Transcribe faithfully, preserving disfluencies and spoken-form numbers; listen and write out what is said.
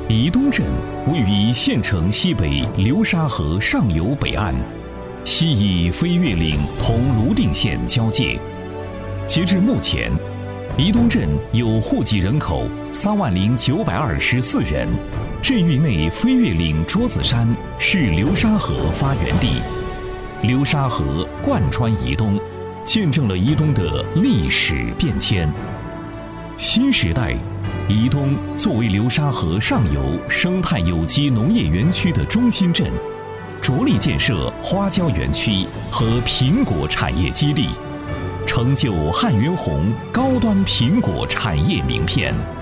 宜东镇位于县城西北流沙河上游北岸，西以飞越岭同泸定县交界。截至目前，宜东镇有户籍人口三万零九百二十四人。镇域内飞越岭桌子山是流沙河发源地，流沙河贯穿宜东，见证了宜东的历史变迁。新时代，宜东作为流沙河上游生态有机农业园区的中心镇，着力建设花椒园区和苹果产业基地，成就汉源红高端苹果产业名片。